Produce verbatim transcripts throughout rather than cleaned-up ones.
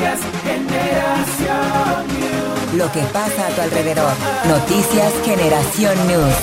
Noticias Generación News. Lo que pasa a tu alrededor. Noticias Generación News.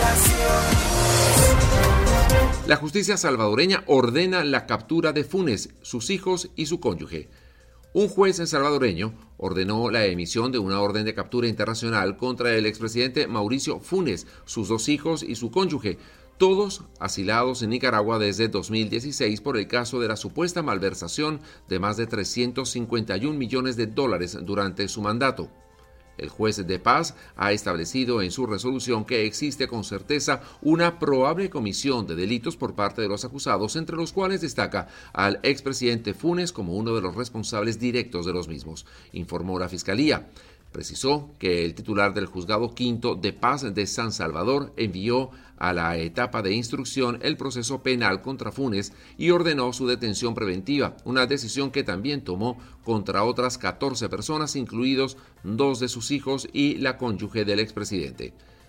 La justicia salvadoreña ordena la captura de Funes, sus hijos y su cónyuge. Un juez salvadoreño ordenó la emisión de una orden de captura internacional contra el expresidente Mauricio Funes, sus dos hijos y su cónyuge, todos asilados en Nicaragua desde dos mil dieciséis por el caso de la supuesta malversación de más de trescientos cincuenta y un millones de dólares durante su mandato. El juez de paz ha establecido en su resolución que existe con certeza una probable comisión de delitos por parte de los acusados, entre los cuales destaca al expresidente Funes como uno de los responsables directos de los mismos, informó la Fiscalía. Precisó que el titular del Juzgado Quinto de Paz de San Salvador envió a la etapa de instrucción el proceso penal contra Funes y ordenó su detención preventiva, una decisión que también tomó contra otras catorce personas, incluidos dos de sus hijos y la cónyuge del expresidente.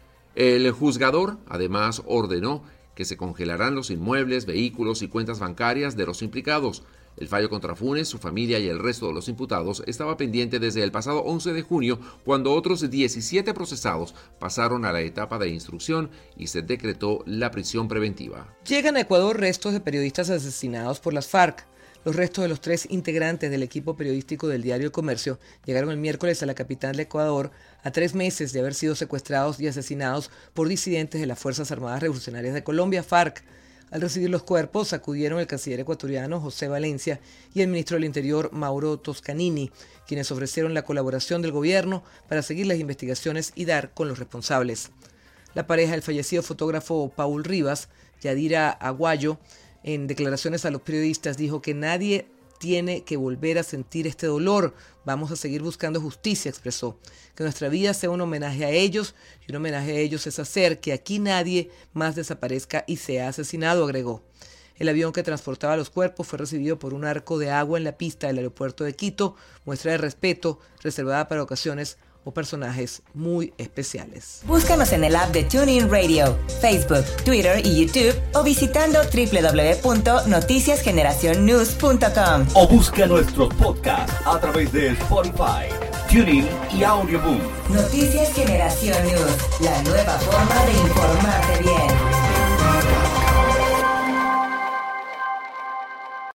El juzgador además ordenó que se congelarán los inmuebles, vehículos y cuentas bancarias de los implicados. El fallo contra Funes, su familia y el resto de los imputados estaba pendiente desde el pasado once de junio, cuando otros diecisiete procesados pasaron a la etapa de instrucción y se decretó la prisión preventiva. Llegan a Ecuador restos de periodistas asesinados por las FARC. Los restos de los tres integrantes del equipo periodístico del diario El Comercio llegaron el miércoles a la capital de Ecuador a tres meses de haber sido secuestrados y asesinados por disidentes de las Fuerzas Armadas Revolucionarias de Colombia, FARC. Al recibir los cuerpos, acudieron el canciller ecuatoriano José Valencia y el ministro del Interior Mauro Toscanini, quienes ofrecieron la colaboración del gobierno para seguir las investigaciones y dar con los responsables. La pareja del fallecido fotógrafo Paul Rivas, Yadira Aguayo, en declaraciones a los periodistas dijo que nadie tiene que volver a sentir este dolor. Vamos a seguir buscando justicia, expresó. Que nuestra vida sea un homenaje a ellos, y un homenaje a ellos es hacer que aquí nadie más desaparezca y sea asesinado, agregó. El avión que transportaba los cuerpos fue recibido por un arco de agua en la pista del aeropuerto de Quito, muestra de respeto reservada para ocasiones o personajes muy especiales. Búscanos en el app de TuneIn Radio, Facebook, Twitter y YouTube o visitando doble u doble u doble u punto noticias generación news punto com. O busca nuestros podcasts a través de Spotify, TuneIn y Audioboom. Noticias Generación News, la nueva forma de informarte bien.